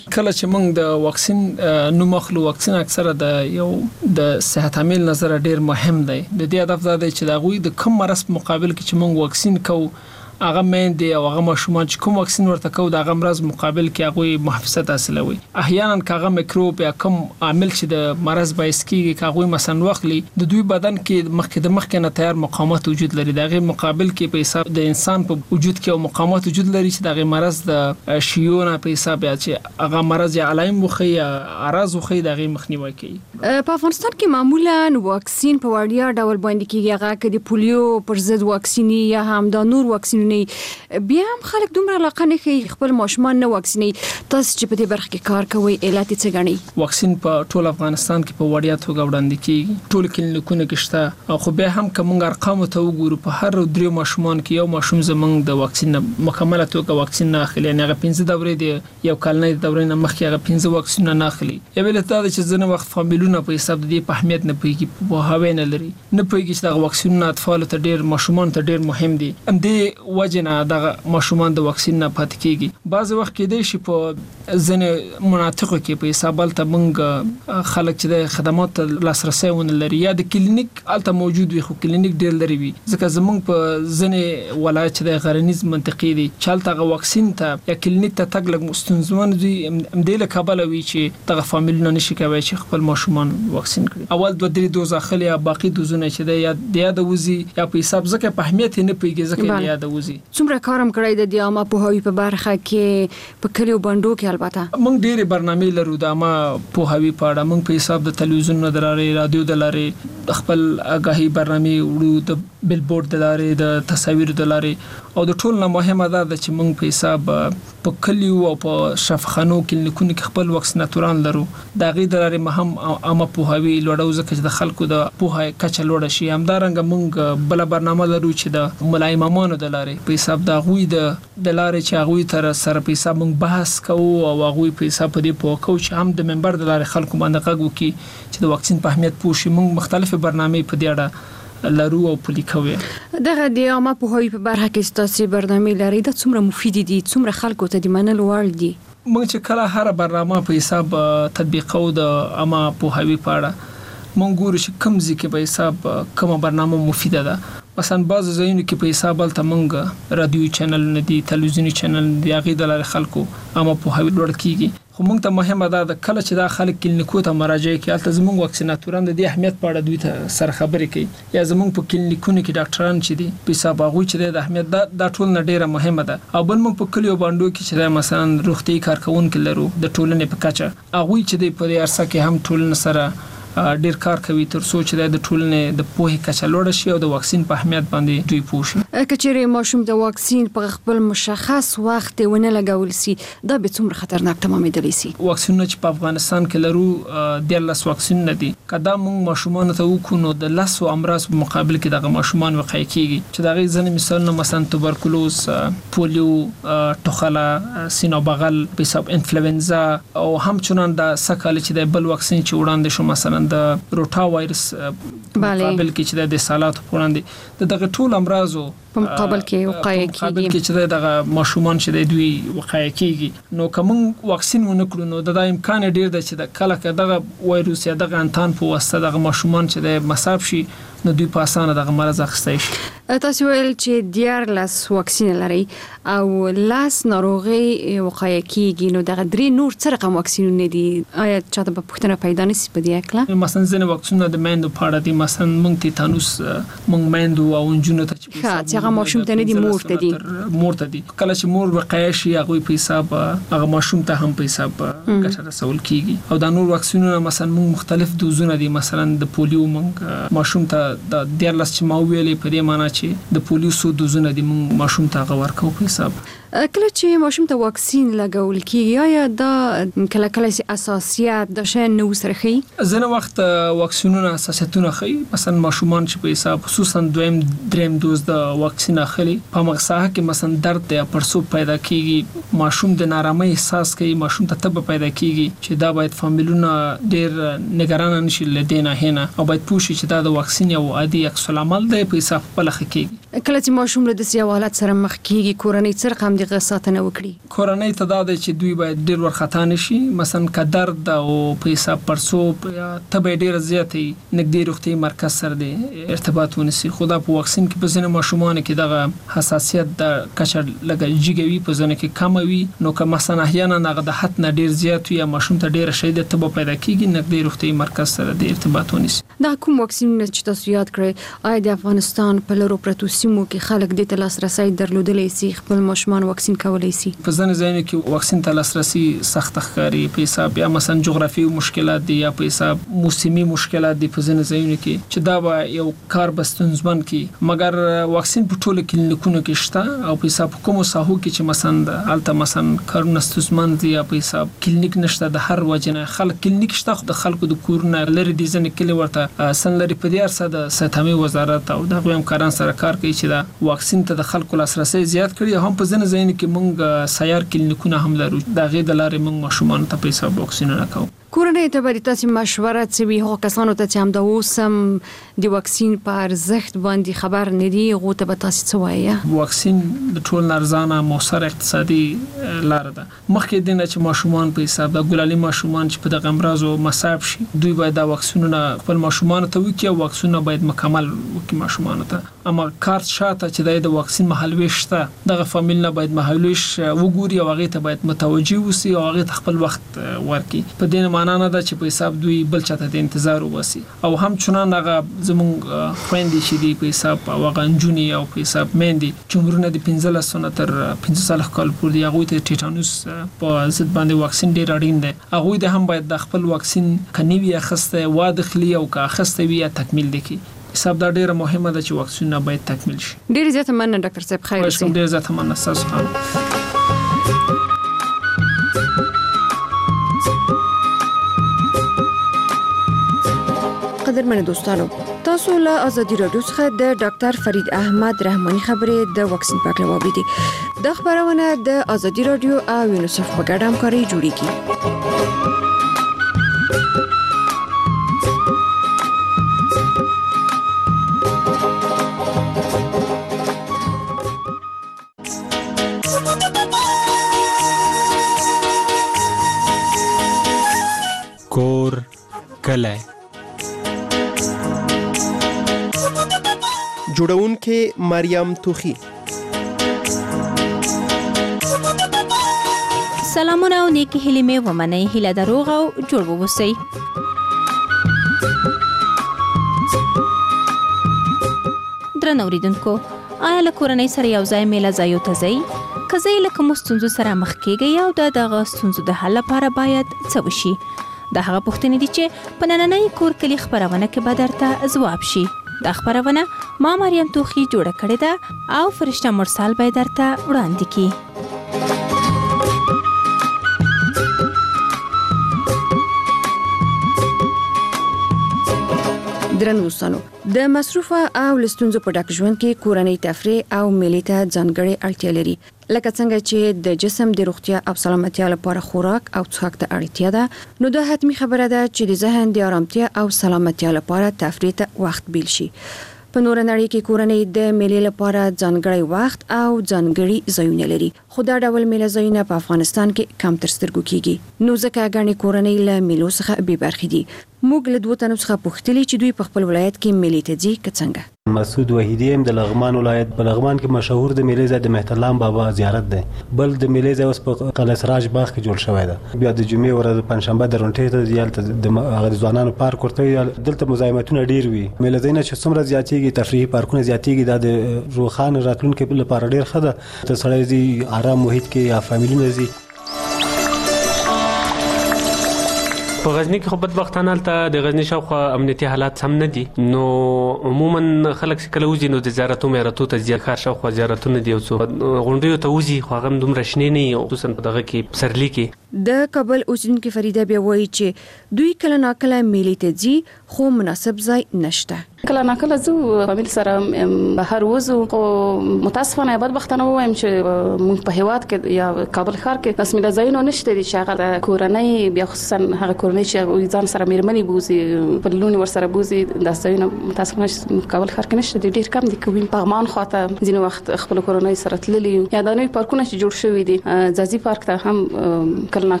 کله چې موږ د واکسین نو مخلو واکسین اکثره د صحت عامل نظر ډیر مهم دی. د دې هدف دا دی چې د غوي د کم مرض مقابل کې چې موږ واکسین کوو هغه مېندې او هغه ماشومان چې کوم واکسین ورته کوو د هغه مرض مقابل کې هغه محافظت حاصلوي. احیانا هغه میکروب یا کوم عامل چې د مرض باعث کیږي هغه مثلا وخلی د دوی بدن کې مخکې نه تیار مقاومت وجود لري. دغه مقابل کې په حساب د انسان په وجود کې او مقاومت وجود لري چې دغه مرض د شیونه په حساب یا چې هغه مرض یا علائم وخی یا اعراض وخی دغه مخنیوي کوي. په افغانستان کې معمولا واکسین په وړیا ډول باندې کیږي، هغه کې د پولیو پر ضد واکسیني یا هم د نور واکسینونه بیا هم خلک دومره علاقه نه کوي خپل ماشومان نه واکسیني. تاسو چې په دې برخه کې کار کوئ علت څه غني؟ واکسین په ټول افغانستان کې په وړیا توګه وړاندې کیږي. ټول کلینیکونه کې شته او خو به هم کوم ارقام ته وګورو په هر 3 ماشومان کې یو ماشوم زمنګ د واکسین مکمله توګه واکسین نه اخلي. نه 15 دورې دی یو کال نه دورې نه مخکې هغه 15 واکسین نه اخلي. یو بل ته چې ځنه وخت فامیلونه په حساب د په اهمیت نه پوهیږي په هاوی نه لري نه پوهیږي چې د واکسین اطفال ته ډیر ماشومان ته ډیر مهم دي. ام دې وجنه د ماشومان د واکسین نه پاتې کیږي. بعض وخت کې دی چې په ځنه مناطقو کې په حساب ته موږ خلک چې د خدمات لاسرسي ونه لري یا د کلینیک الته موجود وي خو کلینیک ډیر لري وي ځکه زموږ په ځنه ولایت د غرنیز منطقې دي چالتغه واکسین ته یا کلینیک ته تګ لګ مستنزمن دي د له کابل وی چې دغه فامیلونه نشي کوي چې خپل ماشومان واکسین کړي. اول 2-3 دوز اخلي یا باقي دوزونه چې د یاد وزي یا په حساب ځکه په اهمیت نه پیږي ځکه یاد وزي. څومره کارم کړی د دې عامه پوهاوی په برخه کې په کلیو بندو کې؟ البته موږ ډېری برنامې لرو د عامه پوهاوی په اړه. موږ په حساب د تلویزیون د لارې رادیو د لارې خپل آگاهی برنامې وړو د بیلبورډ د لارې د تصاویر د لارې او د ټول نه مهمه ده چې موږ په حساب په کلیو او په شفاخانو کلینیکونو کې خپل واکسیناتوران لرو. دا غي د لارې مهم عامه پوهاوی لوړو ځکه چې د خلکو د پوهه کچه لوړه شي. همدارنګه موږ بل برنامه لرو چې د ملای امامانو د لارې په حساب د غوي د لارې چې غوي تر سره په حساب موږ بحث کوو او غوي په حساب په دې پوه کوو چې هم د منبر د لارې خلکو باندې غږ وکړي چې د واکسین په اهمیت پوه شي. موږ مختلفه برنامې په دې اړه لرو او پلي کوي. دغه د عامه پوهاوی په برخه کې ستاسو برنامې لري د څومره مفید دي څومره خلکو ته د منلو وړ دي؟ موږ چې کله هر برنامه په حساب تطبیقو د عامه پوهاوی په اړه موږ ګورو چې کوم ځکه په حساب کومه برنامه مفیده ده. مثلا بعض ځایونو کې په حساب الته موږ رادیو چینل نه دي تلویزیونی چینل دی هغه د لارې خلکو عامه پوهاوی لوړ کیږي. خو موږ ته مهمه ده کله چې دا خلک کلینیکو ته مراجعه کوي الته زموږ واکسیناتوران د دې اهمیت په اړه دوی ته سره خبرې کوي یا زموږ په کلینیکونو کې ډاکټران چې دي په حساب هغه چې د اهمیت دا ټول نه ډیره مهمه ده. او بل موږ په کلیو باندې کې چې مثلا روغتي کارکونکو لرو د ټولنې په کچه هغه چې د په ارسه کې هم ټولنه سره ډیر کار کوي تر څو چې د ټولنې د پوهې کچه لوړه شي او د واکسین په اهمیت باندې دوی پوه شي. کچېرې ماشوم د واکسین په خپل مشخص وخت ونه لګول سي دا به څومره خطرناک تمامېدلی سي؟ واکسینونه چې په افغانستان کې لرو د 10 واکسینونه دي. کدا موږ ماشومان ته وکونو د 10 امراض په مقابل کې دغه ماشومان وقایع کیږي چې دغه ځنه مثالونه مثلا توبرکلوز، پولیو، ټوخاله، سینو بغل، حساب انفلوئنزا او همچنان د سکهال چې د بل واکسین چې وړاندې شو مثلا د روټا وایرس مقابل کې چې د سالات وړاندې دغه ټول امراضو په مقابل کې وقایع کیږي. مقابل کې چې دغه ماشومان چې دوی وقایع کیږي نو کوم واکسین ونه کړو نو د امکان ډیر ده چې د کله دغه وایروس یا دغه انتان په واسطه دغه ماشومان چې د مصاب شي نو دوی په اسانه دغه مرض اخیستای شي. تاسو ویل چې 14 واکسین لري او 10 ناروغي وقایع کیږي نو دغه درې نور څه رقم واکسینونه دي؟ آیا چاته په پښتنه پیدا نسي په دې اکلا؟ مثلا ځنه واکسینونه د میندو په اړه دي مثلا مونږ تیتانوس مونږ میندو او انجونو ته چې هغه ماشوم ته نه دي مور ته دي کله چې مور وقایع شي هغه په حساب هغه ماشوم ته هم په حساب ګټه رسول کیږي. او د نور واکسینونه مثلا مونږ مختلف دوزونه دي مثلا د پولیو مونږ ماشوم ته د 14 چې ما ویلې په دې معنی چې د پولیو سو دوزونه دي مونږ ماشوم ته ورکو په حساب. کله چې ماشوم ته واکسین لګول کیږي یا دا کله اساسیات د شین نو سره خي ځنه وخت واکسینونه اساسیتونه خي مثلا ماشومان چې په حساب خصوصا دریم دوز د واکسین اخلي په مغزه کې مثلا درد یا پرسوب پیدا کیږي ماشوم د نارامۍ احساس کوي ماشوم ته تب پیدا کیږي چې دا باید فامیلونه ډیر نگران نشي لدینه هنه او باید پوښي چې دا د واکسین یو عادي عکس العمل دی په حساب په لخ کیږي. کله چې ماشوم له داسې حالت سره مخ کیږي کورنۍ څه رقم د غساتنه وکړي؟ کورنۍ ته دا دی چې دوی باید ډیر ورخطا نشي، مثلا که درد او په حساب پرسوب یا تبه ډیر زیاتې نږدې روغتي مرکز سره دی ارتباط ونیسي. خو دا په واکسین کې په ځینې ماشومانو کې دغه حساسیت د کچه لږ جګوي، په ځینو کې کم وي. نو که مثلا احیانا هغه د حد نه ډیر زیات وي یا ماشوم ته ډیر شدید تبه پیدا کیږي، نږدې روغتي مرکز سره د ارتباط ونیسي. دا کوم واکسینونه چې تاسو یاد کړئ، آیا د افغانستان په لرو پرتو سیمو کې خلک د لاسرسي درلودلی سي خپل ماشومان واکسین کولای سي؟ په ځینو ځایونو کې واکسین ته لاسرسي سخت ښکاري په حساب یا مثلا جغرافي مشکلات دي یا په حساب موسمي مشکلات دي په ځینو ځایونو کې چې دا به یو کار بستونزمن کی. مګر واکسین په ټولو کلینیکونو کې شته او په حساب کوم ساحو کې چې مثلا الته مثلا کارونه ستونزمن دي یا په حساب کلینیک نشته، د هر وجنه خلک کلینیک شته، د خلکو د کورونه لري دي ځنه کلی ورته سن لري په دې ارسه د صحتمي وزارت او د همکاران سره کار کوي چې دا واکسین ته د خلکو لاسرسي زیات کړي. هم په ځینو ځایونو کې موږ سیار کلینیکونه هم لرو، دا غي د لارې موږ ماشومان ته په حساب واکسینونه کوو. کورنۍ ته باید تاسو مشوره کوي هغه کسانو ته چې هم د اوسم د واکسین په ارزښت باندې خبر نه دي، هغه ته به تاسو څه وایي؟ واکسین د ټول ارزانه موثر اقتصادي لار ده. مخکې دینه چې ماشومان په حساب د ګلالي ماشومان چې په دغه امراضو مصاب شي، دوی باید د واکسینونه خپل ماشومان ته وکړي او واکسینونه باید مکمل وکړي ماشومان ته. اما کارت شاته چې د واکسین مهالويش ته دغه فامیل نه باید مهالويش وګوري او هغه ته باید متوجي وسی او هغه ته خپل وخت ورکړي. په دې معنا نه ده چې په حساب دوی بل چاته د انتظار وباسي او هم چنان هغه زمونږ خويندې چې دی په حساب او غنجونی او په حساب مندي چې عمرونه د 15 نه تر 15 کال پورې هغه ته ټیټانوس په ضد باندې واکسین ډیر اړین دی. هغه د هم باید د خپل واکسین کنيوي اخسته واضحلي او که اخسته وي تکمیل دي کی حساب دا ډیره مهمه ده چې واکسینونه باید تکمیل شي. ډیر زیات مننه ډاکټر صاحب، خیر اوسئ. ډیر زیات مننه تاسو. قدرمن دوستانو، تاسو له ازادي رادیو څخه د ډاکټر فرید احمد رحماني خبرې د واکسین په اړه واوریدې. د خبرونه د ازادي رادیو او یونیسف په ګډه همکاري جوړیږي. کور کله جوړونکې مریم توخی. سلامونه او نیکی هیلې مې ومنئ. هیله ده روغ او جوړ واوسئ. درنو اوریدونکو، آیا له کورنۍ سره یو ځای میله ځایو ته ځئ؟ که ځئ له کومو ستونزو سره مخ کیږئ او د دغه ستونزو د حل لپاره باید څه وشي؟ دا هغه پوښتنې دي چې په نننۍ کور کلي خبرونه کې به درته ځواب شي. دا خبرونه ما مریم توخی جوړه کړې ده او فرشته مرسل به درته وړاندې کړي. درنو دوستانو، د مصروفه او لستونزو په ډک ژوند کې کورنۍ تفریح او میلې ته ځانګړې اړتیا لري. لکه څنګه چې د جسم د روغتیا او سلامتیا لپاره خوراک او څښاک ته اړتیا ده، نو دا حتمی خبره ده چې د ذهن د آرامتیا او سلامتیا لپاره تفریح ته وخت بیل شي. په نور نړۍ کې کورنۍ د میلې لپاره ځانګړی وخت او ځانګړي ځایونه لري، خو دا ډول میلې ځایونه په افغانستان کې کم تر سترګو کیږي. نو ځکه غاڼې کورنۍ له میلو څخه بې برخې دي. موږ له دوه تنو څخه پوښتلې چې دوی په خپل ولایت کې میلې ته ځي که څنګه. مسعود وحیدی هم د لغمان ولایت په لغمان کې مشهور د میلې ځای د مهترلام بابا زیارت دی. بل د میلې ځای اوس په قلعه سراج باغ کې جوړ شوی دی. بیا د جمعې ورځ پنځشنبه د رونټې ته یالته د ځوانانو پارک ورته دلته مزاحمتونه ډیر وي. میلې ځایونه چې څومره زیاتېږي تفریحي پارکونه زیاتېږي، دا د روخان راتلونکو لپاره ډیر ښه ده. ته سړی ځي آرام محیط کې یا فامیلونه ځي. په غزنی کې خو بدبختانه ته د غزنی شاوخوا امنیتي حالات هم نه دي، نو عموما خلک کله وځي نو د زیارتو میراتو ته ځي. ښار شاوخوا زیارتونه دي او غونډیو ته وځي، خو هغه دومره شنې نه وي، خصوصا په دغه کې پسرلي کې. د کابل اوسیدونکو فریده بیا وایي چې دوی کله ناکله میلې ته ځي خو مناسب ځای نشته. کله ناکله زه فامیل سره بهر وځو او متاسفانه بدبختانه وایم چې موږ په هیواد کې یا کابل ښار کې رسمي ځایونه نشته دي چې هغه کورنۍ بیا خصوصا هغه کورنۍ چې ځان سره میرمنې بوزي په لونی ور سره بوزي د ځایونه متاسفانه کابل ښار کې نشته دي، ډیر کم دي. کوم پغمان خواته ځینې وخت خپل کورنۍ سره تللی یا د نوې پارکونه چې جوړ شوی دي ځاځي پارک ته هم کله